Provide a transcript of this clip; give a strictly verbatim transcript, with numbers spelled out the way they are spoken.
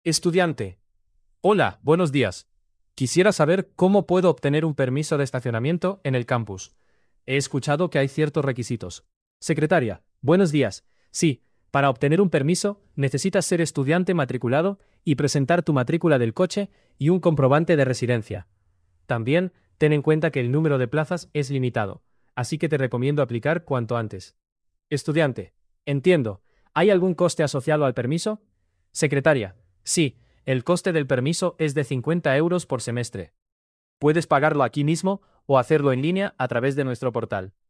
Estudiante. Hola, buenos días. Quisiera saber cómo puedo obtener un permiso de estacionamiento en el campus. He escuchado que hay ciertos requisitos. Secretaria, buenos días. Sí, para obtener un permiso necesitas ser estudiante matriculado y presentar tu matrícula del coche y un comprobante de residencia. También, ten en cuenta que el número de plazas es limitado, así que te recomiendo aplicar cuanto antes. Estudiante. Entiendo. ¿Hay algún coste asociado al permiso? Secretaria. Sí, el coste del permiso es de cincuenta euros por semestre. Puedes pagarlo aquí mismo o hacerlo en línea a través de nuestro portal.